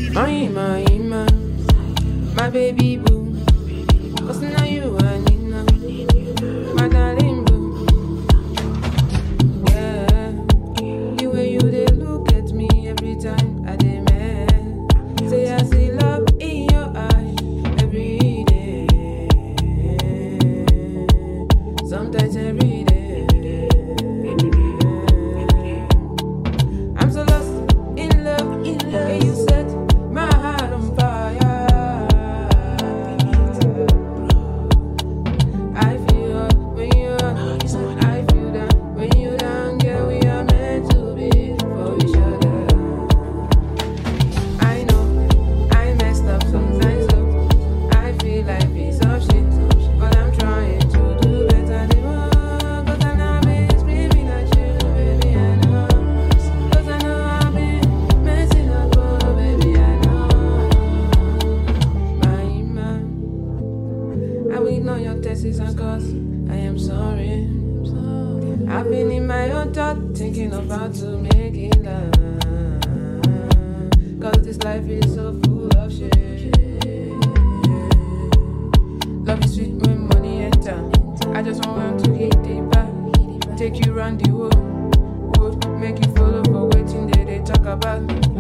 My baby boo, 'cause now you I need now, my darling boo. Yeah, the way you they look at me every time I dey mad. Say I see love in your eye every day, sometimes every day. I'm so lost in love, and you set my heart on fire. I feel hot when you're up, I feel down when you're down. Yeah, we are meant to be for each other. I know I messed up sometimes, so I feel like piece of shit, but I'm trying to do better than one. 'Cause I know I've been screaming at you, baby, I know. 'Cause I know I've been messing up, oh, baby, I know. My man, I will ignore your texts and calls. I am sorry. I've been in my own thought, thinking of how to make it love. 'Cause this life is so full of shit. Love is sweet when money enter. I just want to hit it back, take you round the world, make you follow for waiting they talk about.